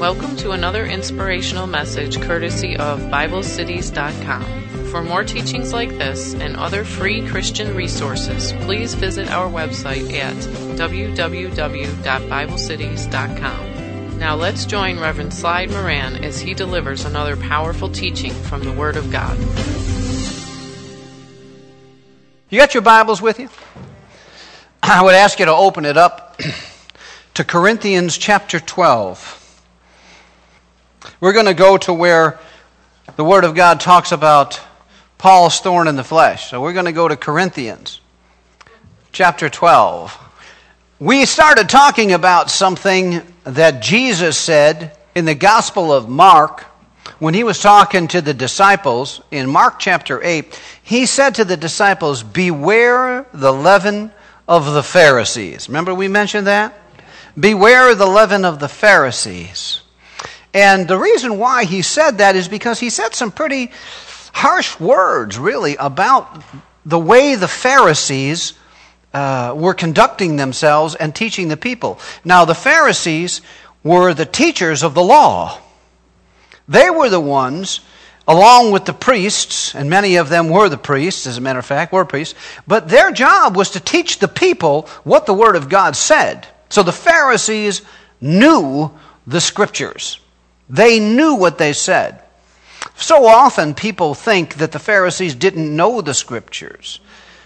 Welcome to another inspirational message courtesy of BibleCities.com. For more teachings like this and other free Christian resources, please visit our website at www.BibleCities.com. Now let's join Reverend Slide Moran as he delivers another powerful teaching from the Word of God. You got your Bibles with you? I would ask you to open it up to Corinthians chapter 12. We're going to go to where the Word of God talks about Paul's thorn in the flesh. So we're going to go to Corinthians chapter 12. We started talking about something that Jesus said in the Gospel of Mark when he was talking to the disciples in Mark chapter 8. He said to the disciples, "Beware the leaven of the Pharisees." Remember we mentioned that? Beware the leaven of the Pharisees. And the reason why he said that is because he said some pretty harsh words, really, about the way the Pharisees were conducting themselves and teaching the people. Now, the Pharisees were the teachers of the law. They were the ones, along with the priests, and many of them were the priests, as a matter of fact, were priests, but their job was to teach the people what the Word of God said. So the Pharisees knew the Scriptures. They knew what they said. So often people think that the Pharisees didn't know the Scriptures,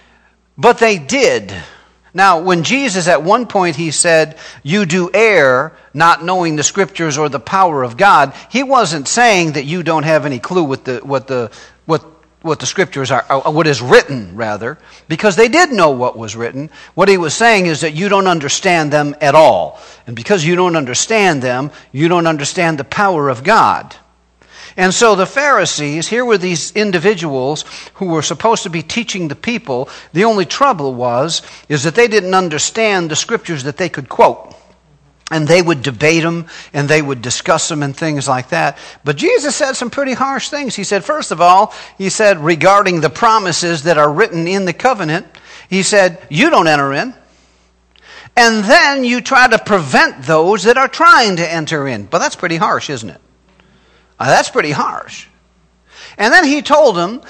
but they did. Now, when Jesus at one point he said, "You do err, not knowing the Scriptures or the power of God," he wasn't saying that you don't have any clue what the Scriptures are, or what is written, rather, because they did know what was written. What he was saying is that you don't understand them at all. And because you don't understand them, you don't understand the power of God. And so the Pharisees, here were these individuals who were supposed to be teaching the people. The only trouble is that they didn't understand the Scriptures that they could quote. And they would debate them, and they would discuss them and things like that. But Jesus said some pretty harsh things. He said, first of all, he said regarding the promises that are written in the covenant, he said, you don't enter in. And then you try to prevent those that are trying to enter in. But that's pretty harsh, isn't it? That's pretty harsh. And then he told them,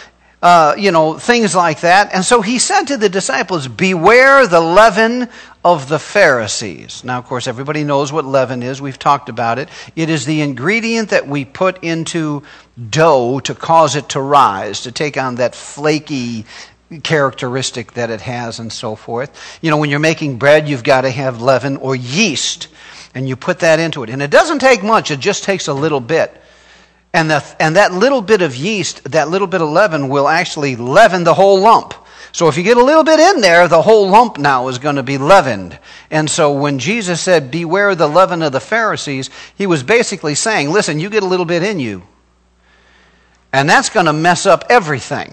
things like that. And so he said to the disciples, beware the leaven of the Pharisees. Now, of course, everybody knows what leaven is. We've talked about it. It is the ingredient that we put into dough to cause it to rise, to take on that flaky characteristic that it has and so forth. You know, when you're making bread, you've got to have leaven or yeast, and you put that into it. And it doesn't take much. It just takes a little bit. And that little bit of yeast, that little bit of leaven will actually leaven the whole lump. So if you get a little bit in there, the whole lump now is going to be leavened. And so when Jesus said, beware the leaven of the Pharisees, he was basically saying, listen, you get a little bit in you, and that's going to mess up everything.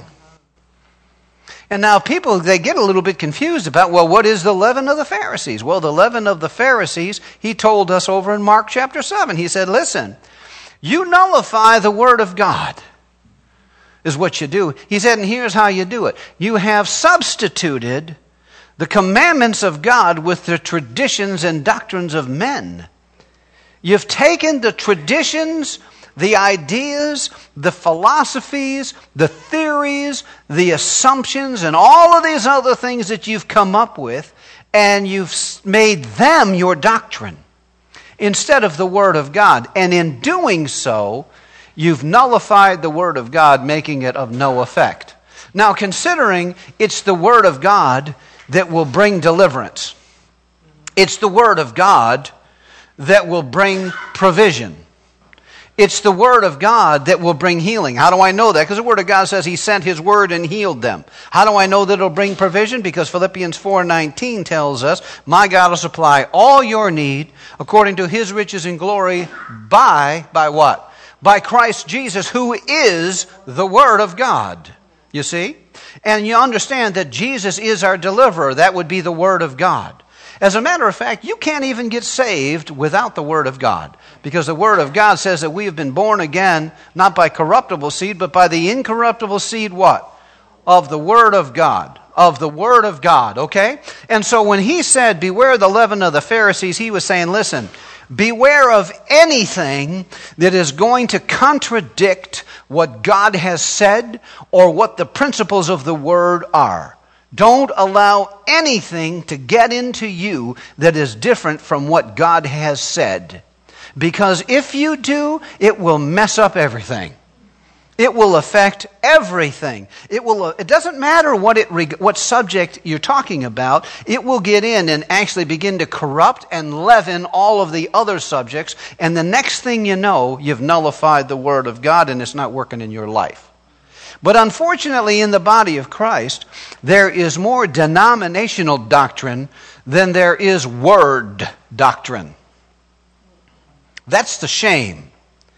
And now people, they get a little bit confused about, well, what is the leaven of the Pharisees? Well, the leaven of the Pharisees, he told us over in Mark chapter 7. He said, listen, you nullify the Word of God, is what you do. He said, and here's how you do it. You have substituted the commandments of God with the traditions and doctrines of men. You've taken the traditions, the ideas, the philosophies, the theories, the assumptions, and all of these other things that you've come up with, and you've made them your doctrine instead of the Word of God. And in doing so, you've nullified the Word of God, making it of no effect. Now, considering it's the Word of God that will bring deliverance, it's the Word of God that will bring provision, it's the Word of God that will bring healing. How do I know that? Because the Word of God says He sent His Word and healed them. How do I know that it'll bring provision? Because Philippians 4:19 tells us, my God will supply all your need according to His riches and glory by what? By Christ Jesus, who is the Word of God. You see? And you understand that Jesus is our deliverer. That would be the Word of God. As a matter of fact, you can't even get saved without the Word of God, because the Word of God says that we have been born again, not by corruptible seed, but by the incorruptible seed, what? Of the Word of God. Of the Word of God, okay? And so when he said, beware the leaven of the Pharisees, he was saying, listen, Beware of anything that is going to contradict what God has said or what the principles of the Word are. Don't allow anything to get into you that is different from what God has said. Because if you do, it will mess up everything. It will affect everything. It doesn't matter what subject you're talking about. It will get in and actually begin to corrupt and leaven all of the other subjects. And the next thing you know, you've nullified the Word of God and it's not working in your life. But unfortunately, in the body of Christ, there is more denominational doctrine than there is Word doctrine. That's the shame.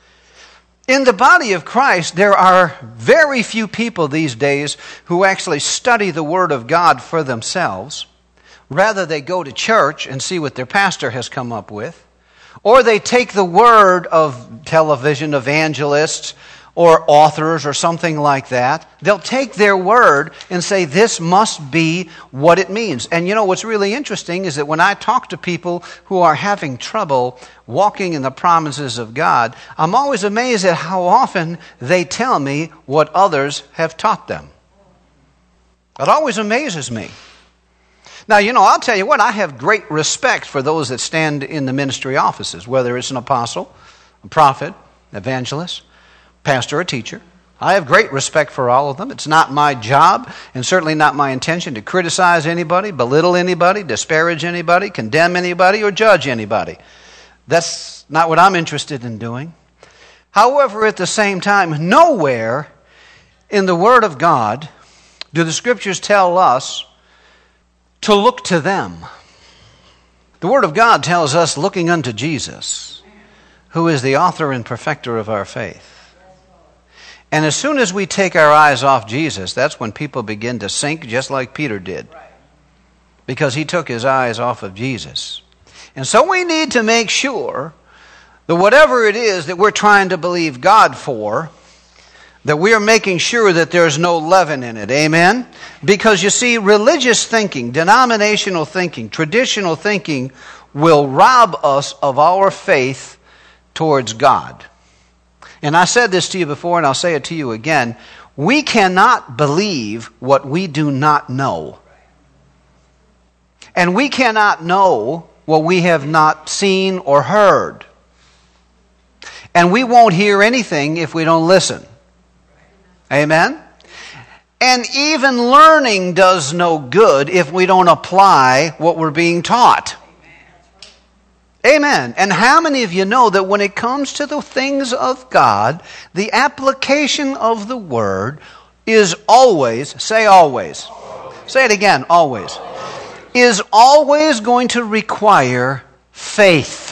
In the body of Christ, there are very few people these days who actually study the Word of God for themselves. Rather, they go to church and see what their pastor has come up with. Or they take the word of television evangelists or authors or something like that. They'll take their word and say, this must be what it means. And you know what's really interesting is that when I talk to people who are having trouble walking in the promises of God, I'm always amazed at how often they tell me what others have taught them. It always amazes me. Now, you know, I'll tell you what, I have great respect for those that stand in the ministry offices, whether it's an apostle, a prophet, evangelist, pastor or teacher. I have great respect for all of them. It's not my job and certainly not my intention to criticize anybody, belittle anybody, disparage anybody, condemn anybody, or judge anybody. That's not what I'm interested in doing. However, at the same time, nowhere in the Word of God do the Scriptures tell us to look to them. The Word of God tells us looking unto Jesus, who is the author and perfecter of our faith. And as soon as we take our eyes off Jesus, that's when people begin to sink, just like Peter did. Because he took his eyes off of Jesus. And so we need to make sure that whatever it is that we're trying to believe God for, that we are making sure that there's no leaven in it. Amen? Because you see, religious thinking, denominational thinking, traditional thinking will rob us of our faith towards God. And I said this to you before, and I'll say it to you again. We cannot believe what we do not know. And we cannot know what we have not seen or heard. And we won't hear anything if we don't listen. Amen? And even learning does no good if we don't apply what we're being taught. Amen. And how many of you know that when it comes to the things of God, the application of the Word is always, say always. Say it again, always. Is always going to require faith.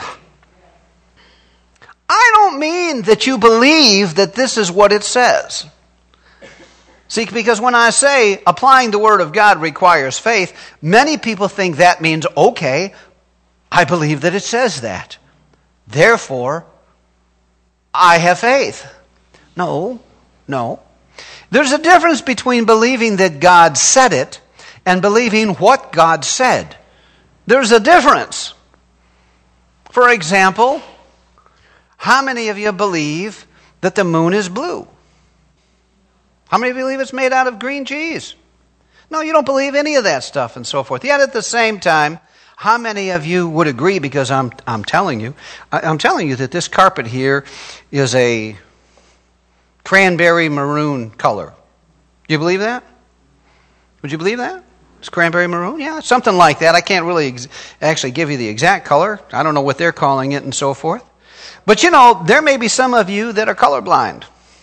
I don't mean that you believe that this is what it says. See, because when I say applying the Word of God requires faith, many people think that means, okay, I believe that it says that. Therefore, I have faith. No. There's a difference between believing that God said it and believing what God said. There's a difference. For example, how many of you believe that the moon is blue? How many believe it's made out of green cheese? No, you don't believe any of that stuff and so forth. Yet at the same time, how many of you would agree, because I'm telling you that this carpet here is a cranberry maroon color. Do you believe that? Would you believe that? It's cranberry maroon? Yeah, something like that. I can't really actually give you the exact color. I don't know what they're calling it and so forth. But you know, there may be some of you that are colorblind.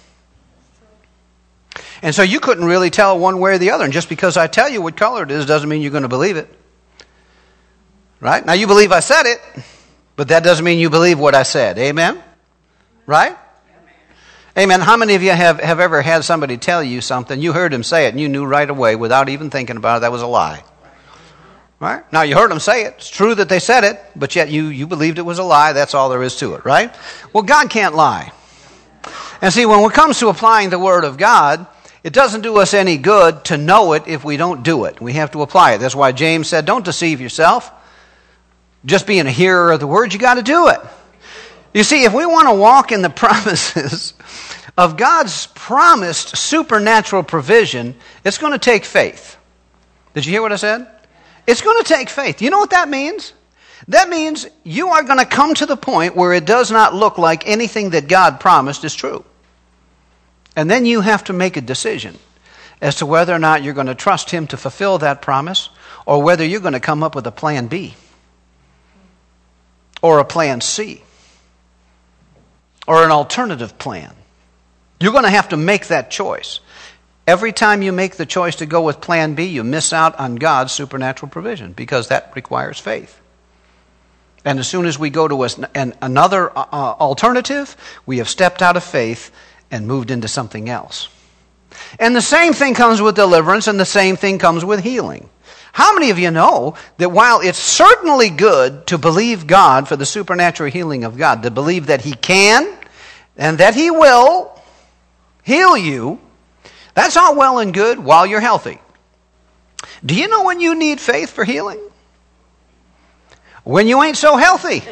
And so you couldn't really tell one way or the other. And just because I tell you what color it is doesn't mean you're going to believe it. Right? Now you believe I said it, but that doesn't mean you believe what I said. Amen? Right? Amen. How many of you have ever had somebody tell you something, you heard him say it, and you knew right away without even thinking about it that was a lie? Right? Now you heard them say it. It's true that they said it, but yet you believed it was a lie. That's all there is to it, right? Well, God can't lie. And see, when it comes to applying the Word of God, it doesn't do us any good to know it if we don't do it. We have to apply it. That's why James said, don't deceive yourself. just being a hearer of the word. You got to do it. You see, if we want to walk in the promises of God's promised supernatural provision, it's going to take faith. Did you hear what I said? It's going to take faith. You know what that means? That means you are going to come to the point where it does not look like anything that God promised is true. And then you have to make a decision as to whether or not you're going to trust Him to fulfill that promise, or whether you're going to come up with a plan B or a plan C or an alternative plan. You're going to have to make that choice. Every time you make the choice to go with plan B, you miss out on God's supernatural provision, because that requires faith. And as soon as we go to another alternative, we have stepped out of faith and moved into something else. And the same thing comes with deliverance, and the same thing comes with healing. How many of you know that while it's certainly good to believe God for the supernatural healing of God, to believe that He can and that He will heal you, that's all well and good while you're healthy. Do you know when you need faith for healing? When you ain't so healthy.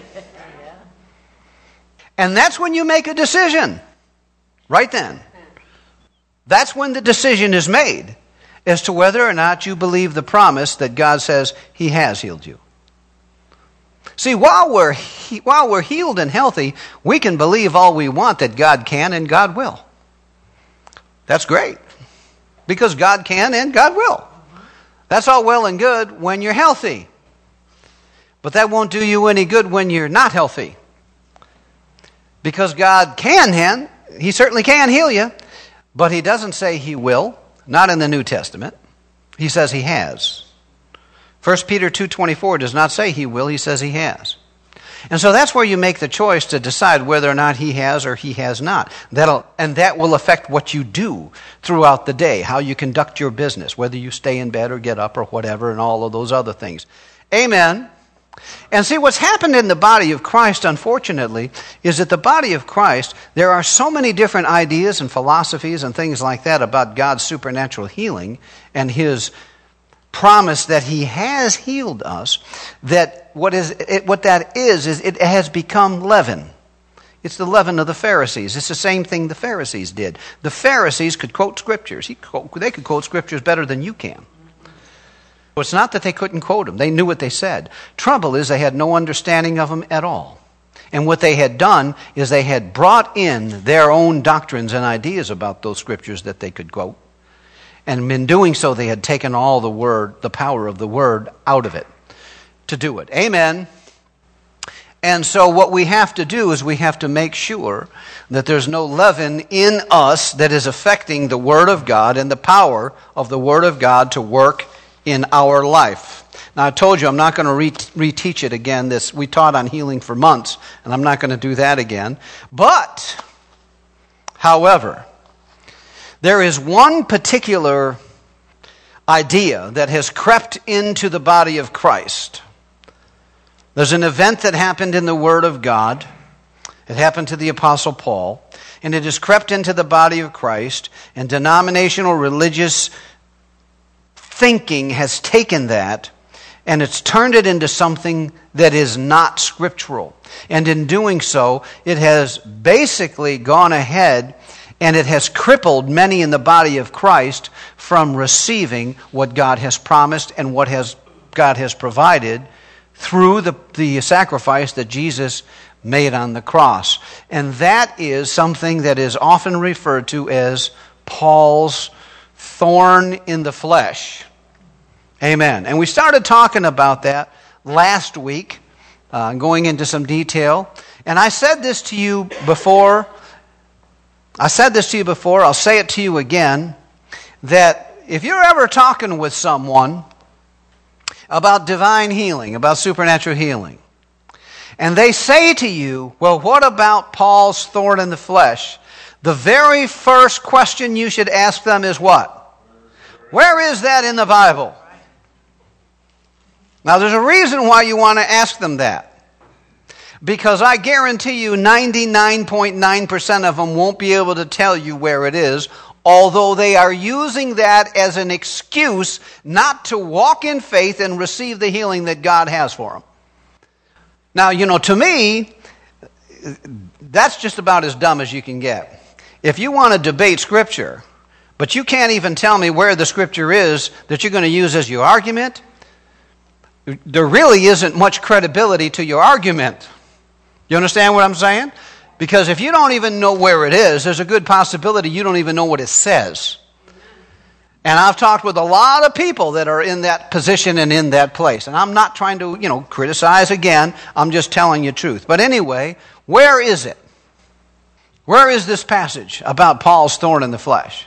And that's when you make a decision. Right then. That's when the decision is made as to whether or not you believe the promise that God says He has healed you. See, while we're healed and healthy, we can believe all we want that God can and God will. That's great. Because God can and God will. That's all well and good when you're healthy. But that won't do you any good when you're not healthy. Because God can, He certainly can heal you, but He doesn't say He will, not in the New Testament. He says He has. 1 Peter 2:24 does not say He will, He says He has. And so that's where you make the choice to decide whether or not He has or He has not. That will affect what you do throughout the day, how you conduct your business, whether you stay in bed or get up or whatever, and all of those other things. Amen. And see, what's happened in the body of Christ, unfortunately, is that the body of Christ, there are so many different ideas and philosophies and things like that about God's supernatural healing and His promise that He has healed us, that what that is it has become leaven. It's the leaven of the Pharisees. It's the same thing the Pharisees did. The Pharisees could quote scriptures. They could quote scriptures better than you can. It's not that they couldn't quote them. They knew what they said. Trouble is they had no understanding of them at all. And what they had done is they had brought in their own doctrines and ideas about those scriptures that they could quote. And in doing so, they had taken all the power of the word out of it to do it. Amen. And so what we have to do is we have to make sure that there's no leaven in us that is affecting the Word of God and the power of the Word of God to work in our life. Now, I told you I'm not going to reteach it again. We taught on healing for months, and I'm not going to do that again. But, however, there is one particular idea that has crept into the body of Christ. There's an event that happened in the Word of God. It happened to the Apostle Paul, and it has crept into the body of Christ, and denominational religious thinking has taken that and it's turned it into something that is not scriptural. And in doing so, it has basically gone ahead and it has crippled many in the body of Christ from receiving what God has promised and what God has provided through the sacrifice that Jesus made on the cross. And that is something that is often referred to as Paul's thorn in the flesh. Amen. And we started talking about that last week, going into some detail. And I said this to you before. I'll say it to you again, that if you're ever talking with someone about divine healing, about supernatural healing, and they say to you, well, what about Paul's thorn in the flesh? The very first question you should ask them is what? Where is that in the Bible? Now, there's a reason why you want to ask them that. Because I guarantee you 99.9% of them won't be able to tell you where it is, although they are using that as an excuse not to walk in faith and receive the healing that God has for them. Now, to me, that's just about as dumb as you can get. If you want to debate Scripture, but you can't even tell me where the Scripture is that you're going to use as your argument, there really isn't much credibility to your argument. You understand what I'm saying? Because if you don't even know where it is, there's a good possibility you don't even know what it says. And I've talked with a lot of people that are in that position and in that place. And I'm not trying to, criticize again. I'm just telling you truth. But anyway, where is it? Where is this passage about Paul's thorn in the flesh?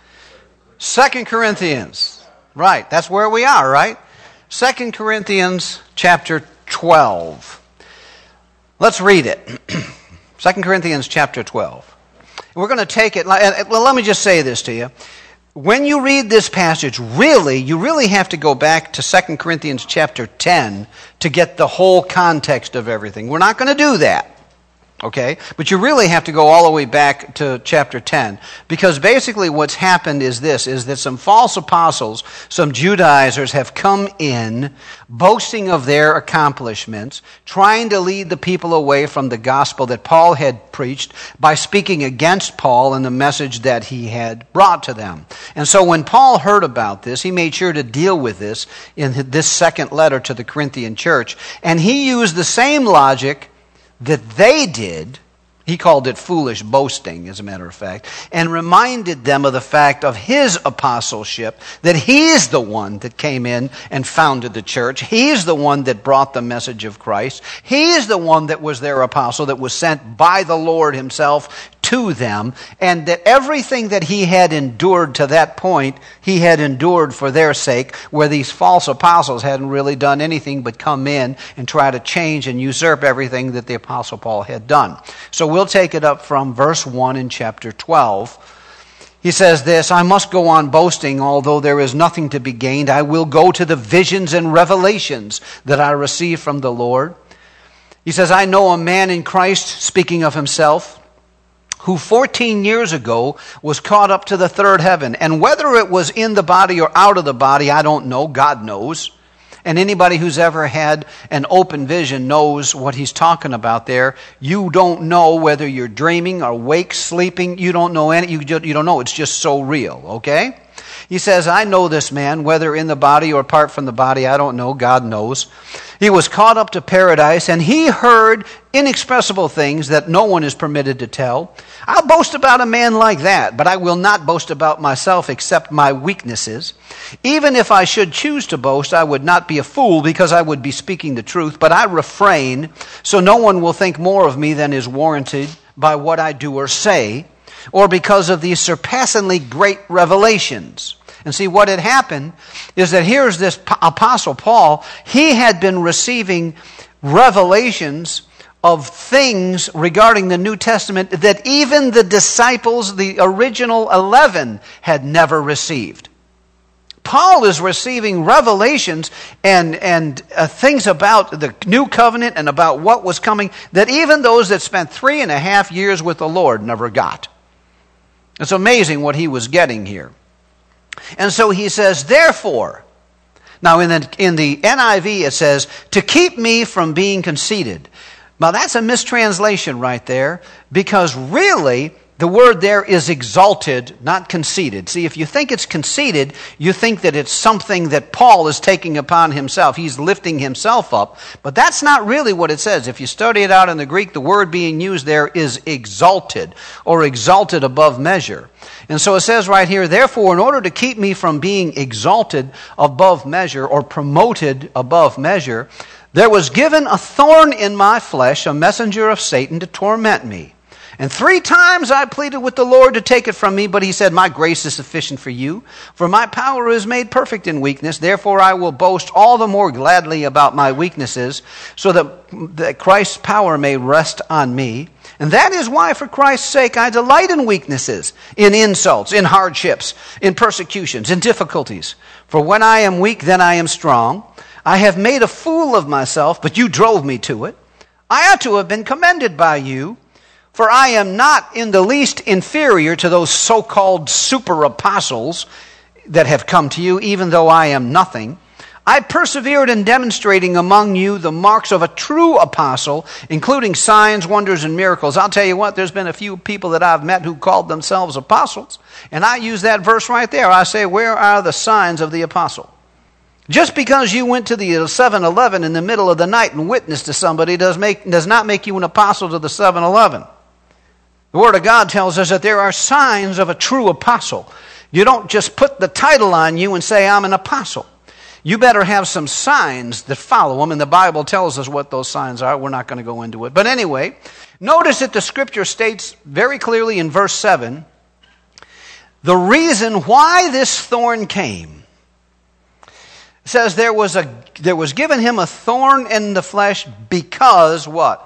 2 Corinthians. Right, that's where we are, right? 2 Corinthians chapter 12. Let's read it. 2 Corinthians chapter 12. We're going to take it. Well, let me just say this to you. When you read this passage, you really have to go back to 2 Corinthians chapter 10 to get the whole context of everything. We're not going to do that. Okay? But you really have to go all the way back to chapter 10. Because basically what's happened is that some false apostles, some Judaizers have come in, boasting of their accomplishments, trying to lead the people away from the gospel that Paul had preached by speaking against Paul and the message that he had brought to them. And so when Paul heard about this, he made sure to deal with this in this second letter to the Corinthian church. And he used the same logic that they did. He called it foolish boasting, as a matter of fact, and reminded them of the fact of his apostleship, that he's the one that came in and founded the church. He's the one that brought the message of Christ. He is the one that was their apostle, that was sent by the Lord himself to them, and that everything that he had endured to that point, he had endured for their sake, where these false apostles hadn't really done anything but come in and try to change and usurp everything that the apostle Paul had done. So we'll take it up from verse 1 in chapter 12. He says this, I must go on boasting, although there is nothing to be gained. I will go to the visions and revelations that I received from the Lord. He says, I know a man in Christ, speaking of himself, who 14 years ago was caught up to the third heaven. And whether it was in the body or out of the body, I don't know. God knows. And anybody who's ever had an open vision knows what he's talking about there. You don't know whether you're dreaming or awake, sleeping. You don't know any. You don't know. It's just so real, okay? He says, I know this man, whether in the body or apart from the body, I don't know. God knows. He was caught up to paradise, and he heard inexpressible things that no one is permitted to tell. I'll boast about a man like that, but I will not boast about myself except my weaknesses. Even if I should choose to boast, I would not be a fool, because I would be speaking the truth, but I refrain, so no one will think more of me than is warranted by what I do or say, or because of these surpassingly great revelations. And see, what had happened is that here's this apostle Paul. He had been receiving revelations of things regarding the New Testament that even the disciples, the original 11, had never received. Paul is receiving revelations and things about the new covenant and about what was coming that even those that spent 3.5 years with the Lord never got. It's amazing what he was getting here. And so he says, therefore, now in the NIV it says, to keep me from being conceited. Now that's a mistranslation right there, because really the word there is exalted, not conceited. See, if you think it's conceited, you think that it's something that Paul is taking upon himself. He's lifting himself up. But that's not really what it says. If you study it out in the Greek, the word being used there is exalted, or exalted above measure. And so it says right here, therefore, in order to keep me from being exalted above measure or promoted above measure, there was given a thorn in my flesh, a messenger of Satan to torment me. And 3 times I pleaded with the Lord to take it from me, but he said, my grace is sufficient for you, for my power is made perfect in weakness. Therefore I will boast all the more gladly about my weaknesses, so that Christ's power may rest on me. And that is why, for Christ's sake, I delight in weaknesses, in insults, in hardships, in persecutions, in difficulties. For when I am weak, then I am strong. I have made a fool of myself, but you drove me to it. I ought to have been commended by you, for I am not in the least inferior to those so-called super apostles that have come to you, even though I am nothing. I persevered in demonstrating among you the marks of a true apostle, including signs, wonders, and miracles. I'll tell you what, there's been a few people that I've met who called themselves apostles, and I use that verse right there. I say, where are the signs of the apostle? Just because you went to the 7-Eleven in the middle of the night and witnessed to somebody does not make you an apostle to the 7-Eleven. The Word of God tells us that there are signs of a true apostle. You don't just put the title on you and say, I'm an apostle. You better have some signs that follow them, and the Bible tells us what those signs are. We're not going to go into it. But anyway, notice that the Scripture states very clearly in verse 7, the reason why this thorn came. It says there was given him a thorn in the flesh because what?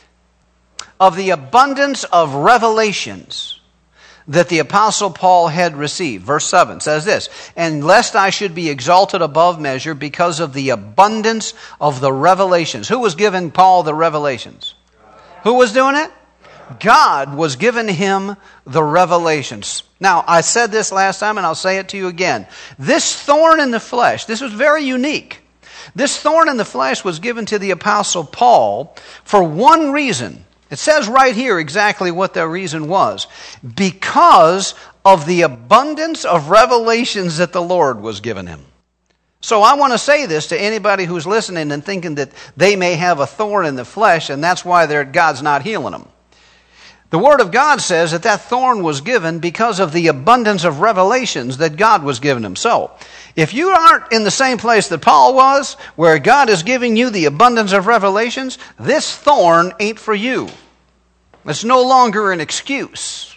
Of the abundance of revelations that the Apostle Paul had received. Verse 7 says this, and lest I should be exalted above measure because of the abundance of the revelations. Who was giving Paul the revelations? Who was doing it? God was giving him the revelations. Now, I said this last time and I'll say it to you again. This thorn in the flesh, this was very unique. This thorn in the flesh was given to the Apostle Paul for one reason. It says right here exactly what the reason was. Because of the abundance of revelations that the Lord was giving him. So I want to say this to anybody who's listening and thinking that they may have a thorn in the flesh and that's why God's not healing them. The Word of God says that thorn was given because of the abundance of revelations that God was giving him. So, if you aren't in the same place that Paul was, where God is giving you the abundance of revelations, this thorn ain't for you. It's no longer an excuse.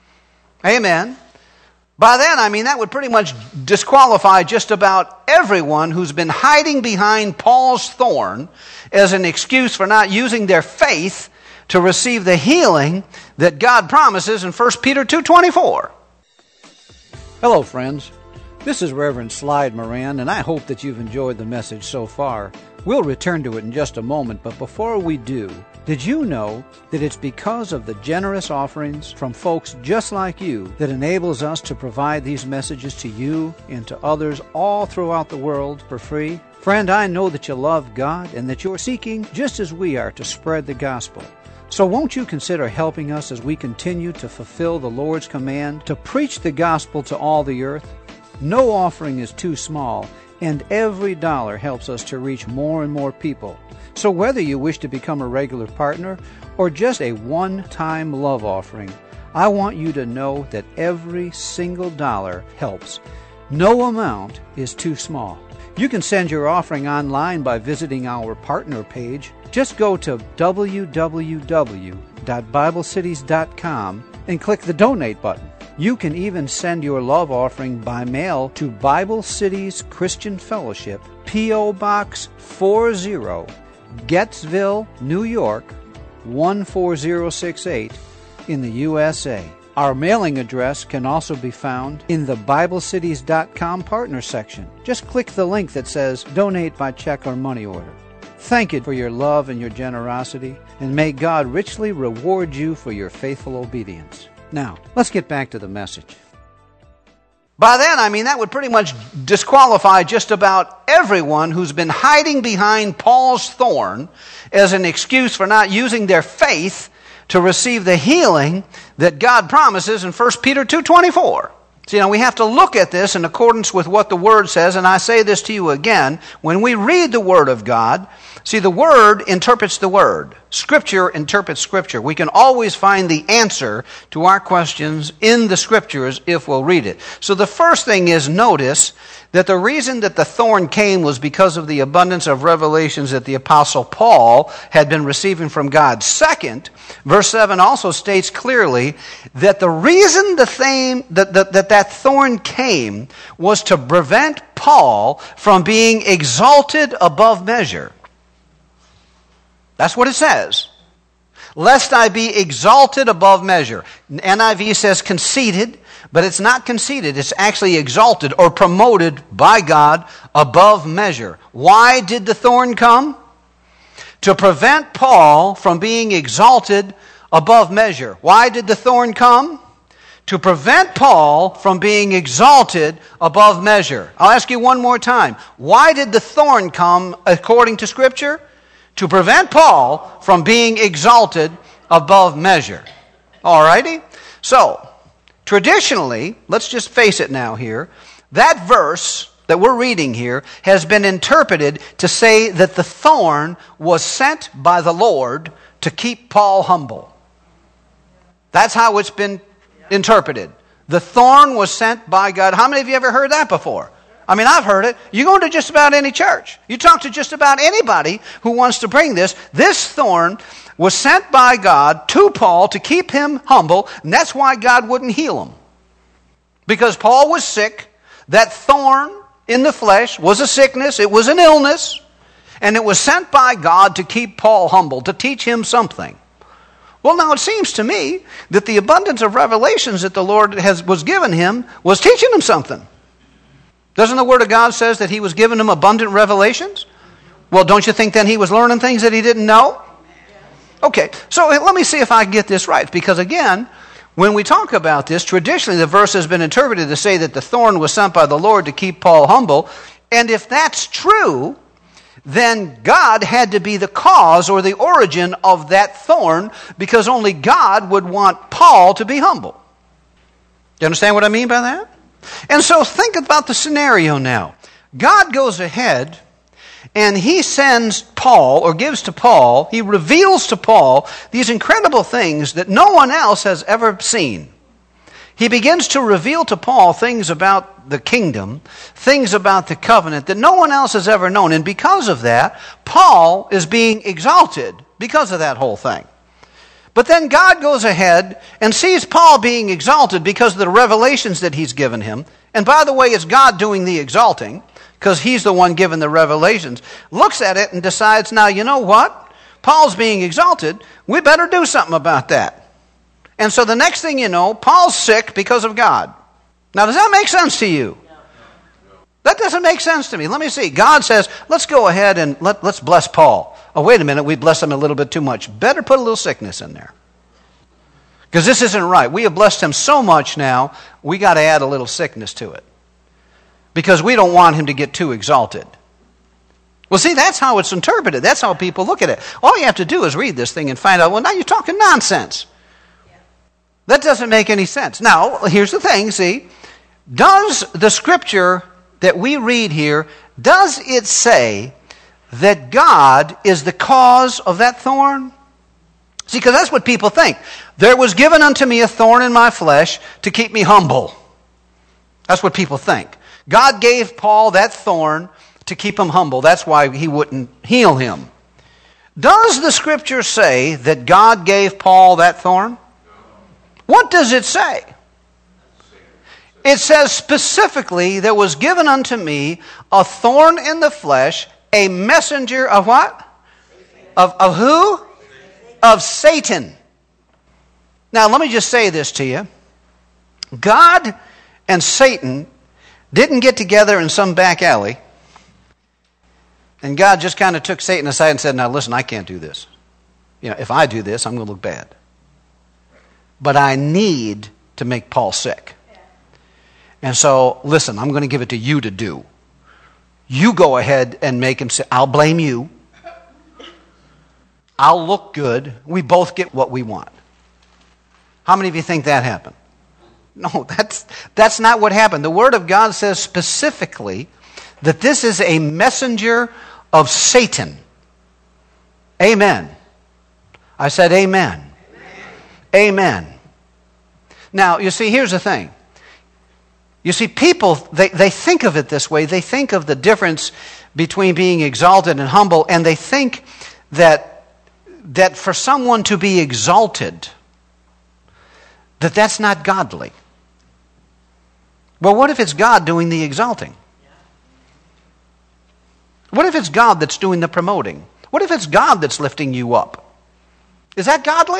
Amen. By then, I mean, that would pretty much disqualify just about everyone who's been hiding behind Paul's thorn as an excuse for not using their faith to receive the healing that God promises in 1 Peter 2:24. Hello, friends. This is Reverend Slide Moran, and I hope that you've enjoyed the message so far. We'll return to it in just a moment, but before we do, did you know that it's because of the generous offerings from folks just like you that enables us to provide these messages to you and to others all throughout the world for free? Friend, I know that you love God and that you're seeking, just as we are, to spread the gospel. So won't you consider helping us as we continue to fulfill the Lord's command to preach the gospel to all the earth? No offering is too small, and every dollar helps us to reach more and more people. So whether you wish to become a regular partner or just a one-time love offering, I want you to know that every single dollar helps. No amount is too small. You can send your offering online by visiting our partner page. Just go to www.BibleCities.com and click the donate button. You can even send your love offering by mail to Bible Cities Christian Fellowship, P.O. Box 40, Gettsville, New York, 14068 in the USA. Our mailing address can also be found in the BibleCities.com partner section. Just click the link that says donate by check or money order. Thank you for your love and your generosity, and may God richly reward you for your faithful obedience. Now, let's get back to the message. By then, I mean, that would pretty much disqualify just about everyone who's been hiding behind Paul's thorn as an excuse for not using their faith to receive the healing that God promises in 1 Peter 2:24. So, we have to look at this in accordance with what the Word says, and I say this to you again. When we read the Word of God, see, the Word interprets the Word. Scripture interprets Scripture. We can always find the answer to our questions in the Scriptures if we'll read it. So the first thing is, notice that the reason that the thorn came was because of the abundance of revelations that the Apostle Paul had been receiving from God. Second, verse 7 also states clearly that the reason that thorn came was to prevent Paul from being exalted above measure. That's what it says. Lest I be exalted above measure. NIV says conceited, but it's not conceited. It's actually exalted or promoted by God above measure. Why did the thorn come? To prevent Paul from being exalted above measure. Why did the thorn come? To prevent Paul from being exalted above measure. I'll ask you one more time. Why did the thorn come according to Scripture? To prevent Paul from being exalted above measure. Alrighty? So, traditionally, let's just face it now here, that verse that we're reading here has been interpreted to say that the thorn was sent by the Lord to keep Paul humble. That's how it's been interpreted. The thorn was sent by God. How many of you ever heard that before? I mean, I've heard it. You go to just about any church. You talk to just about anybody who wants to bring this. This thorn was sent by God to Paul to keep him humble, and that's why God wouldn't heal him. Because Paul was sick. That thorn in the flesh was a sickness. It was an illness. And it was sent by God to keep Paul humble, to teach him something. Well, now it seems to me that the abundance of revelations that the Lord was given him was teaching him something. Doesn't the Word of God says that he was giving him abundant revelations? Well, don't you think then he was learning things that he didn't know? Okay, so let me see if I get this right. Because again, when we talk about this, traditionally the verse has been interpreted to say that the thorn was sent by the Lord to keep Paul humble. And if that's true, then God had to be the cause or the origin of that thorn, because only God would want Paul to be humble. Do you understand what I mean by that? And so think about the scenario now. God goes ahead and he sends Paul, or gives to Paul, he reveals to Paul these incredible things that no one else has ever seen. He begins to reveal to Paul things about the kingdom, things about the covenant that no one else has ever known. And because of that, Paul is being exalted because of that whole thing. But then God goes ahead and sees Paul being exalted because of the revelations that he's given him. And by the way, it's God doing the exalting, because he's the one giving the revelations. Looks at it and decides, now you know what? Paul's being exalted. We better do something about that. And so the next thing you know, Paul's sick because of God. Now, does that make sense to you? That doesn't make sense to me. Let me see. God says, let's go ahead and let's bless Paul. Oh, wait a minute, we blessed him a little bit too much. Better put a little sickness in there. Because this isn't right. We have blessed him so much now, we got to add a little sickness to it. Because we don't want him to get too exalted. Well, see, that's how it's interpreted. That's how people look at it. All you have to do is read this thing and find out, well, now you're talking nonsense. That doesn't make any sense. Now, here's the thing, see. Does the scripture that we read here, does it say that God is the cause of that thorn? See, because that's what people think. There was given unto me a thorn in my flesh to keep me humble. That's what people think. God gave Paul that thorn to keep him humble. That's why he wouldn't heal him. Does the scripture say that God gave Paul that thorn? What does it say? It says specifically, there was given unto me a thorn in the flesh, a messenger of what? Of who? Of Satan. Now, let me just say this to you. God and Satan didn't get together in some back alley, and God just kind of took Satan aside and said, now listen, I can't do this. You know, if I do this, I'm going to look bad. But I need to make Paul sick. And so, listen, I'm going to give it to you to do. You go ahead and make him sick. I'll blame you. I'll look good. We both get what we want. How many of you think that happened? No, that's not what happened. The Word of God says specifically that this is a messenger of Satan. Amen. I said amen. Amen. Now, you see, here's the thing. You see, people, they think of it this way. They think of the difference between being exalted and humble, and they think that for someone to be exalted, that's not godly. Well, what if it's God doing the exalting? What if it's God that's doing the promoting? What if it's God that's lifting you up? Is that godly?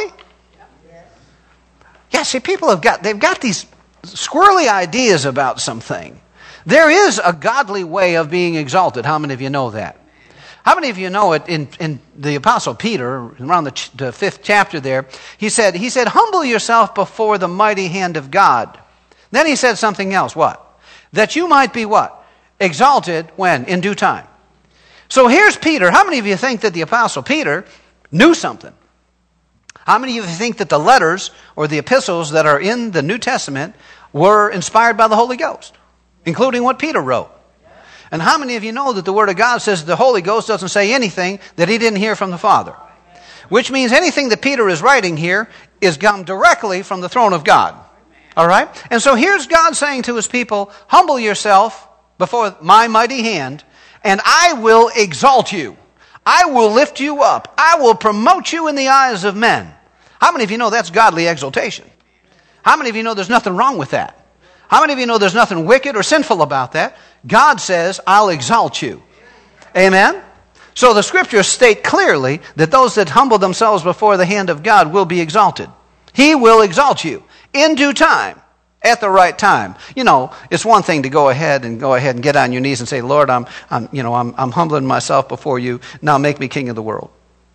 Yeah, see, people they've got these squirrely ideas about something. There is a godly way of being exalted. How many of you know that? How many of you know it in the Apostle Peter, around the 5th chapter there, he said, humble yourself before the mighty hand of God. Then he said something else. What? That you might be what? Exalted when? In due time. So here's Peter. How many of you think that the Apostle Peter knew something? How many of you think that the letters or the epistles that are in the New Testament were inspired by the Holy Ghost, including what Peter wrote? And how many of you know that the Word of God says the Holy Ghost doesn't say anything that he didn't hear from the Father? Which means anything that Peter is writing here is come directly from the throne of God. All right? And so here's God saying to his people, humble yourself before my mighty hand, and I will exalt you. I will lift you up. I will promote you in the eyes of men. How many of you know that's godly exaltation? How many of you know there's nothing wrong with that? How many of you know there's nothing wicked or sinful about that? God says, I'll exalt you. Amen? So the scriptures state clearly that those that humble themselves before the hand of God will be exalted. He will exalt you in due time, at the right time. You know, it's one thing to go ahead and get on your knees and say, Lord, I'm humbling myself before you. Now make me king of the world.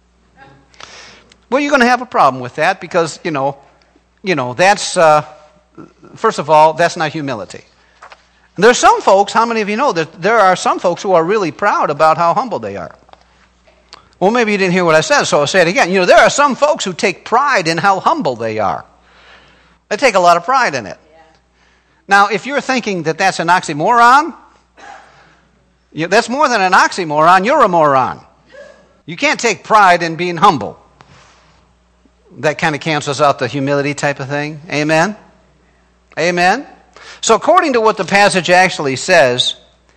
Well, you're going to have a problem with that because, that's, first of all, that's not humility. There's some folks, how many of you know that there are some folks who are really proud about how humble they are? Well, maybe you didn't hear what I said, so I'll say it again. There are some folks who take pride in how humble they are. They take a lot of pride in it. Now, if you're thinking that that's an oxymoron, that's more than an oxymoron, you're a moron. You can't take pride in being humble. That kind of cancels out the humility type of thing. Amen? Amen? So according to what the passage actually says,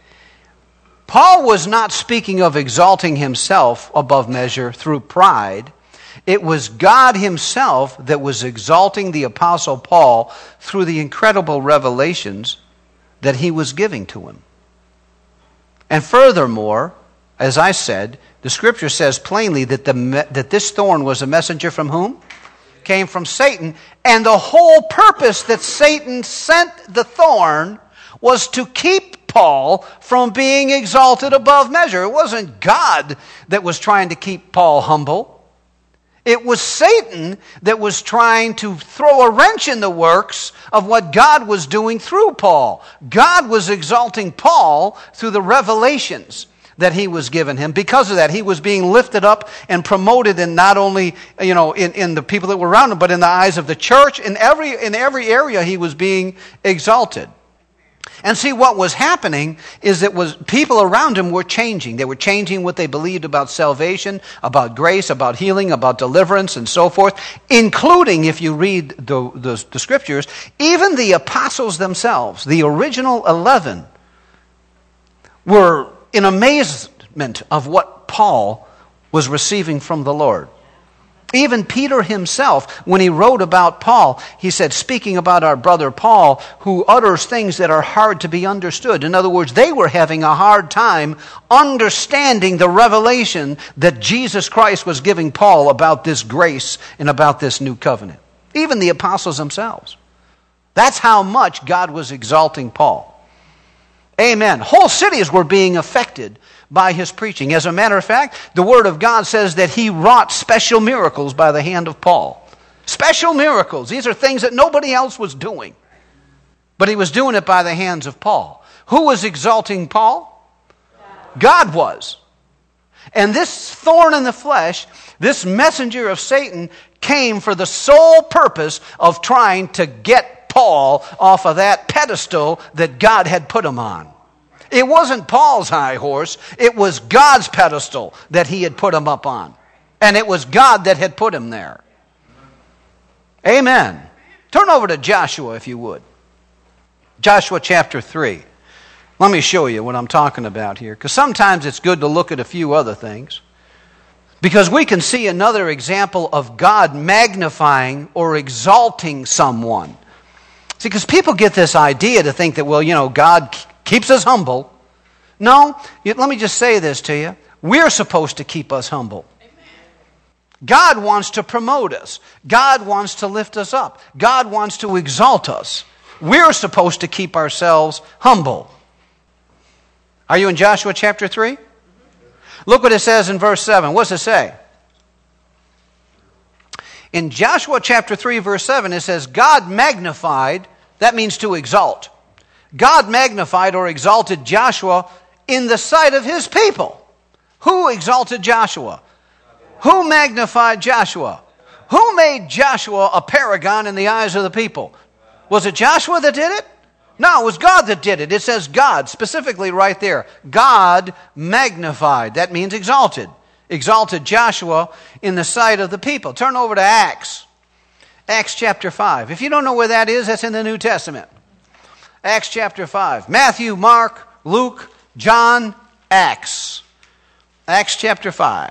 Paul was not speaking of exalting himself above measure through pride. It was God himself that was exalting the Apostle Paul through the incredible revelations that he was giving to him. And furthermore, as I said, the scripture says plainly that this thorn was a messenger from whom? Came from Satan. And the whole purpose that Satan sent the thorn was to keep Paul from being exalted above measure. It wasn't God that was trying to keep Paul humble. It was Satan that was trying to throw a wrench in the works of what God was doing through Paul. God was exalting Paul through the revelations that he was given him. Because of that, he was being lifted up and promoted in not only, in the people that were around him, but in the eyes of the church. In every area he was being exalted. And see, what was happening is people around him were changing. They were changing what they believed about salvation, about grace, about healing, about deliverance, and so forth, including, if you read the scriptures, even the apostles themselves, the original 11, were in amazement of what Paul was receiving from the Lord. Even Peter himself, when he wrote about Paul, he said, speaking about our brother Paul, who utters things that are hard to be understood. In other words, they were having a hard time understanding the revelation that Jesus Christ was giving Paul about this grace and about this new covenant. Even the apostles themselves. That's how much God was exalting Paul. Amen. Whole cities were being affected by his preaching. As a matter of fact, the Word of God says that he wrought special miracles by the hand of Paul. Special miracles. These are things that nobody else was doing. But he was doing it by the hands of Paul. Who was exalting Paul? God was. And this thorn in the flesh, this messenger of Satan, came for the sole purpose of trying to get Paul off of that pedestal that God had put him on. It wasn't Paul's high horse. It was God's pedestal that he had put him up on. And it was God that had put him there. Amen. Turn over to Joshua, if you would. Joshua chapter 3. Let me show you what I'm talking about here. Because sometimes it's good to look at a few other things. Because we can see another example of God magnifying or exalting someone. See, because people get this idea to think that, God keeps us humble. No, let me just say this to you. We're supposed to keep us humble. God wants to promote us. God wants to lift us up. God wants to exalt us. We're supposed to keep ourselves humble. Are you in Joshua chapter 3? Look what it says in verse 7. What's it say? In Joshua chapter 3, verse 7, it says, God magnified, that means to exalt. God magnified or exalted Joshua in the sight of his people. Who exalted Joshua? Who magnified Joshua? Who made Joshua a paragon in the eyes of the people? Was it Joshua that did it? No, it was God that did it. It says God, specifically right there. God magnified. That means exalted. Exalted Joshua in the sight of the people. Turn over to Acts. Acts chapter 5. If you don't know where that is, that's in the New Testament. Acts chapter 5. Matthew, Mark, Luke, John, Acts. Acts chapter 5.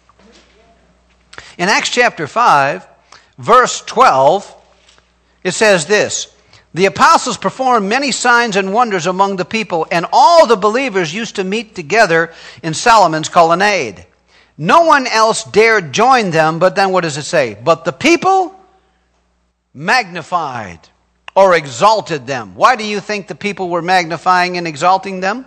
In Acts chapter 5, verse 12, it says this, the apostles performed many signs and wonders among the people, and all the believers used to meet together in Solomon's colonnade. No one else dared join them, but then what does it say? But the people magnified or exalted them. Why do you think the people were magnifying and exalting them?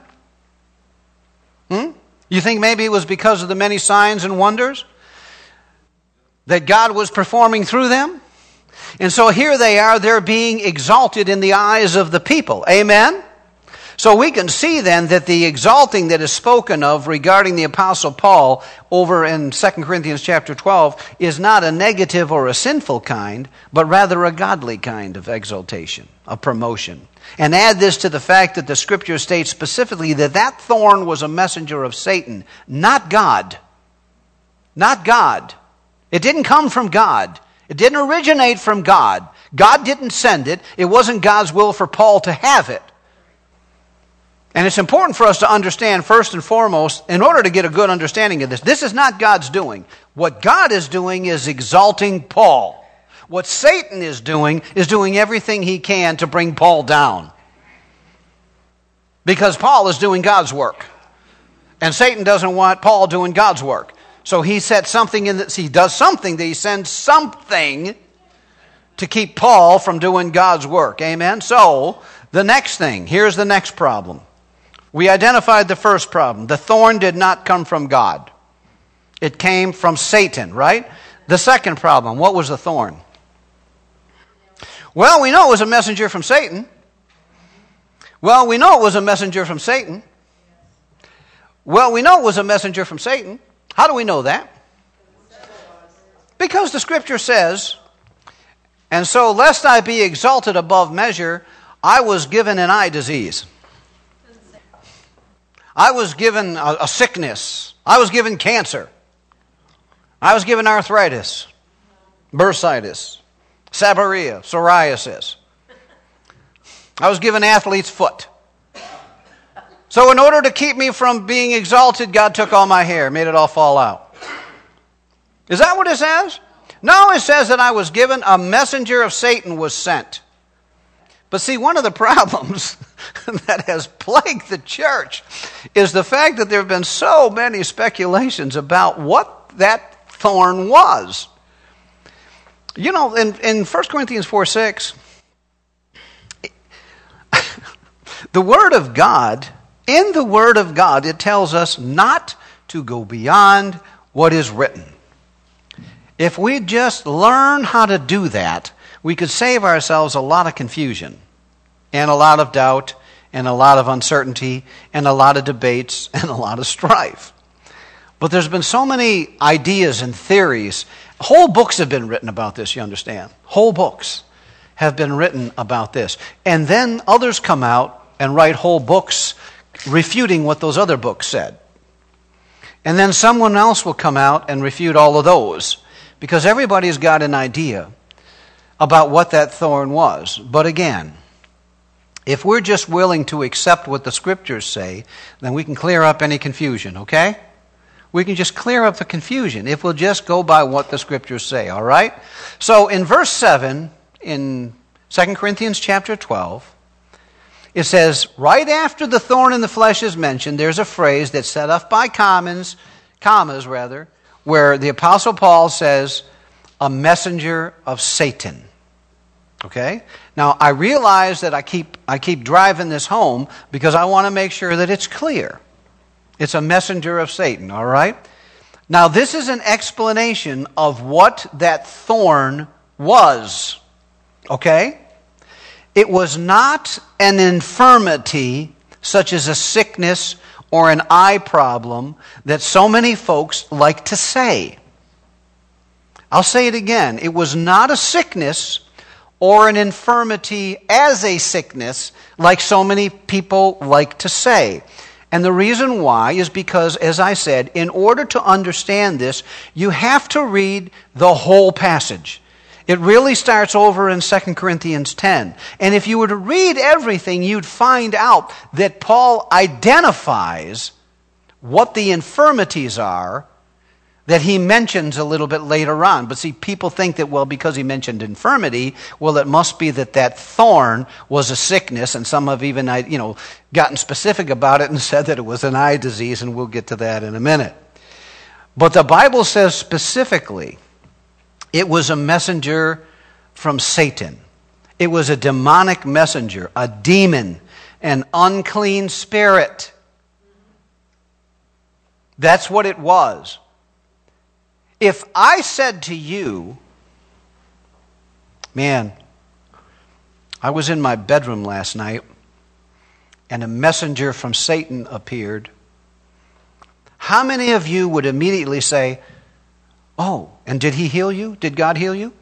You think maybe it was because of the many signs and wonders that God was performing through them? And so here they are, they're being exalted in the eyes of the people. Amen? So we can see then that the exalting that is spoken of regarding the Apostle Paul over in 2 Corinthians chapter 12 is not a negative or a sinful kind, but rather a godly kind of exaltation, a promotion. And add this to the fact that the Scripture states specifically that that thorn was a messenger of Satan, not God. Not God. It didn't come from God. It didn't originate from God. God didn't send it. It wasn't God's will for Paul to have it. And it's important for us to understand, first and foremost, in order to get a good understanding of this is not God's doing. What God is doing is exalting Paul. What Satan is doing everything he can to bring Paul down. Because Paul is doing God's work. And Satan doesn't want Paul doing God's work. So he sets something in that he does something, that he sends something to keep Paul from doing God's work. Amen? So, the next thing, here's the next problem. We identified the first problem. The thorn did not come from God. It came from Satan, right? The second problem, what was the thorn? Well, we know it was a messenger from Satan. Well, we know it was a messenger from Satan. Well, we know it was a messenger from Satan. How do we know that? Because the Scripture says, and so lest I be exalted above measure, I was given an eye disease. I was given a sickness. I was given cancer. I was given arthritis, bursitis, seborrhea, psoriasis. I was given athlete's foot. So in order to keep me from being exalted, God took all my hair, made it all fall out. Is that what it says? No, it says that I was given, a messenger of Satan was sent. But see, one of the problems that has plagued the church is the fact that there have been so many speculations about what that thorn was. You know, in 1 Corinthians 4:6, the Word of God, in the Word of God, it tells us not to go beyond what is written. If we just learn how to do that, we could save ourselves a lot of confusion and a lot of doubt and a lot of uncertainty and a lot of debates and a lot of strife. But there's been so many ideas and theories. Whole books have been written about this, you understand. Whole books have been written about this. And then others come out and write whole books refuting what those other books said. And then someone else will come out and refute all of those. Because everybody's got an idea about what that thorn was. But again, if we're just willing to accept what the Scriptures say, then we can clear up any confusion, okay? We can just clear up the confusion if we'll just go by what the Scriptures say, all right? So in verse 7, in 2 Corinthians chapter 12, it says, right after the thorn in the flesh is mentioned, there's a phrase that's set off by commas, where the Apostle Paul says, a messenger of Satan. Okay? Now, I realize that I keep driving this home because I want to make sure that it's clear. It's a messenger of Satan, all right? Now, this is an explanation of what that thorn was, okay? It was not an infirmity such as a sickness or an eye problem that so many folks like to say. I'll say it again. It was not a sickness or an infirmity as a sickness like so many people like to say. And the reason why is because, as I said, in order to understand this, you have to read the whole passage. It really starts over in 2 Corinthians 10. And if you were to read everything, you'd find out that Paul identifies what the infirmities are that he mentions a little bit later on. But see, people think that, well, because he mentioned infirmity, well, it must be that thorn was a sickness, and some have even, gotten specific about it and said that it was an eye disease, and we'll get to that in a minute. But the Bible says specifically, it was a messenger from Satan. It was a demonic messenger, a demon, an unclean spirit. That's what it was. If I said to you, man, I was in my bedroom last night and a messenger from Satan appeared, how many of you would immediately say, oh, and did he heal you? Did God heal you?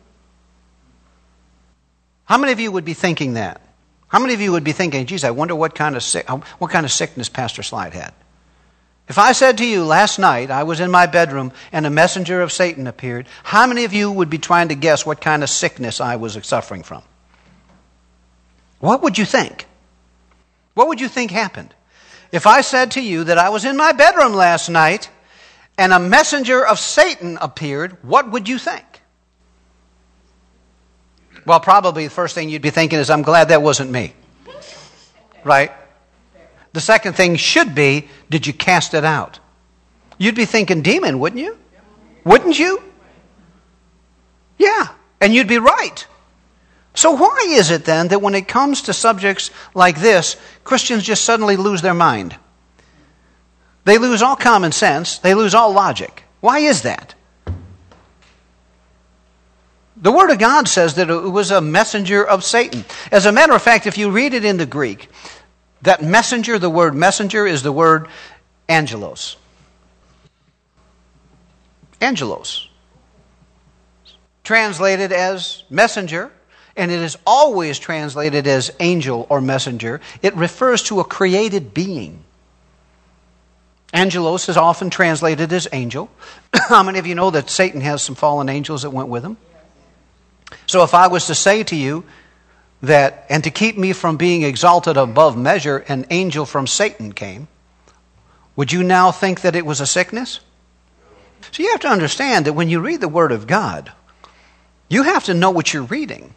How many of you would be thinking that? How many of you would be thinking, geez, I wonder what kind of sickness Pastor Slide had? If I said to you last night, I was in my bedroom and a messenger of Satan appeared, how many of you would be trying to guess what kind of sickness I was suffering from? What would you think? What would you think happened? If I said to you that I was in my bedroom last night and a messenger of Satan appeared, what would you think? Well, probably the first thing you'd be thinking is, I'm glad that wasn't me. Right? The second thing should be, did you cast it out? You'd be thinking demon, wouldn't you? Wouldn't you? Yeah, and you'd be right. So why is it then that when it comes to subjects like this, Christians just suddenly lose their mind? They lose all common sense. They lose all logic. Why is that? The Word of God says that it was a messenger of Satan. As a matter of fact, if you read it in the Greek, that messenger, the word messenger, is the word angelos. Angelos. Translated as messenger, and it is always translated as angel or messenger. It refers to a created being. Angelos is often translated as angel. How many of you know that Satan has some fallen angels that went with him? So if I was to say to you that, and to keep me from being exalted above measure, an angel from Satan came, would you now think that it was a sickness? So you have to understand that when you read the Word of God, you have to know what you're reading.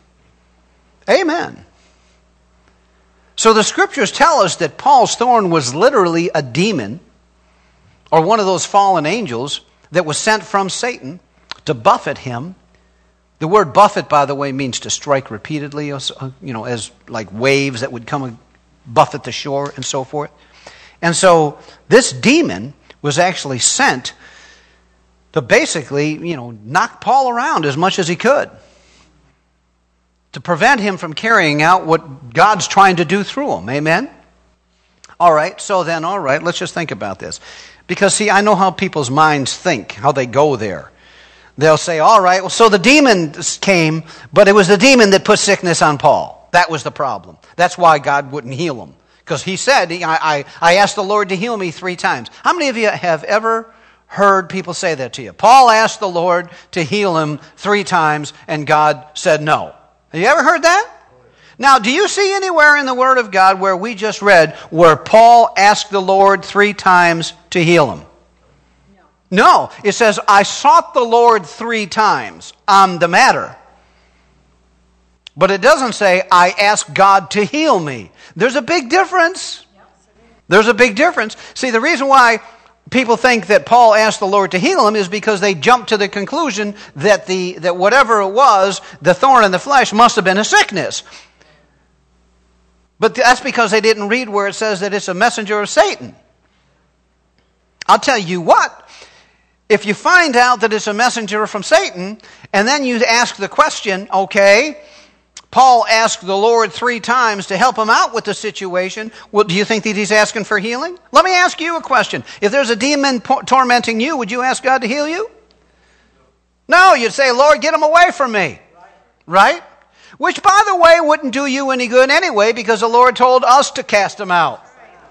Amen. So the Scriptures tell us that Paul's thorn was literally a demon, or one of those fallen angels that was sent from Satan to buffet him. The word buffet, by the way, means to strike repeatedly, as like waves that would come and buffet the shore and so forth. And so this demon was actually sent to basically, knock Paul around as much as he could, to prevent him from carrying out what God's trying to do through him. Amen? All right, let's just think about this. Because, see, I know how people's minds think, how they go there. They'll say, all right, well, so the demon came, but it was the demon that put sickness on Paul. That was the problem. That's why God wouldn't heal him. Because he said, I asked the Lord to heal me 3 times. How many of you have ever heard people say that to you? Paul asked the Lord to heal him 3 times, and God said no. Have you ever heard that? Now, do you see anywhere in the Word of God where we just read where Paul asked the Lord 3 times to heal him? No, it says, I sought the Lord 3 times on the matter. But it doesn't say, I asked God to heal me. There's a big difference. There's a big difference. See, the reason why people think that Paul asked the Lord to heal him is because they jump to the conclusion that that whatever it was, the thorn in the flesh must have been a sickness. But that's because they didn't read where it says that it's a messenger of Satan. I'll tell you what, if you find out that it's a messenger from Satan, and then you ask the question, okay, Paul asked the Lord 3 times to help him out with the situation. Well, do you think that he's asking for healing? Let me ask you a question. If there's a demon tormenting you, would you ask God to heal you? No, you'd say, Lord, get him away from me. Right? Which, by the way, wouldn't do you any good anyway, because the Lord told us to cast him out.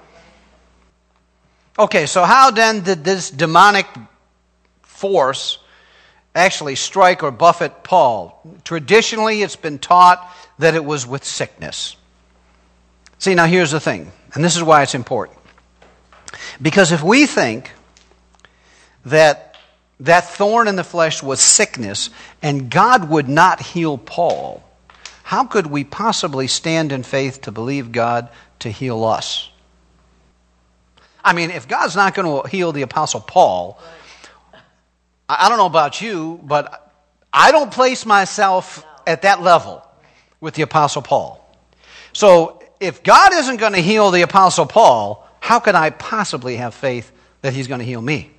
Okay, so how then did this demonic force actually strike or buffet Paul? Traditionally, it's been taught that it was with sickness. See, now here's the thing, and this is why it's important. Because if we think that thorn in the flesh was sickness and God would not heal Paul, how could we possibly stand in faith to believe God to heal us? I mean, if God's not going to heal the Apostle Paul, I don't know about you, but I don't place myself at that level with the Apostle Paul. So if God isn't going to heal the Apostle Paul, how could I possibly have faith that he's going to heal me?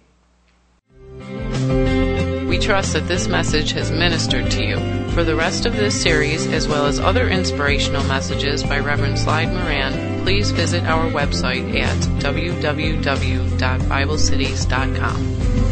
We trust that this message has ministered to you. For the rest of this series, as well as other inspirational messages by Reverend Slide Moran, please visit our website at www.biblecities.com.